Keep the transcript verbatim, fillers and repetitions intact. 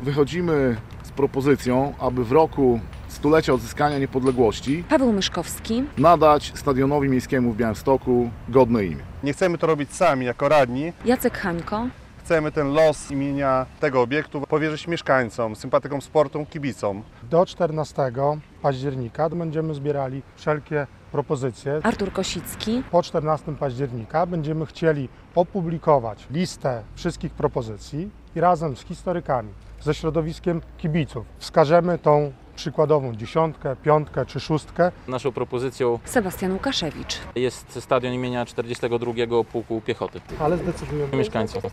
wychodzimy z propozycją, aby w roku stulecia odzyskania niepodległości Paweł Myszkowski nadać Stadionowi Miejskiemu w Białymstoku godne imię. Nie chcemy to robić sami jako radni. Jacek Hańko. Chcemy ten los imienia tego obiektu powierzyć mieszkańcom, sympatykom sportu, kibicom. Do czternastego października będziemy zbierali wszelkie propozycje. Artur Kosicki. Po czternastego października będziemy chcieli opublikować listę wszystkich propozycji i razem z historykami, ze środowiskiem kibiców wskażemy tą przykładową dziesiątkę, piątkę czy szóstkę. Naszą propozycją Sebastian Łukaszewicz. jest stadion imienia czterdziestego drugiego Pułku Piechoty. Ale zdecydujemy Mieszkańców.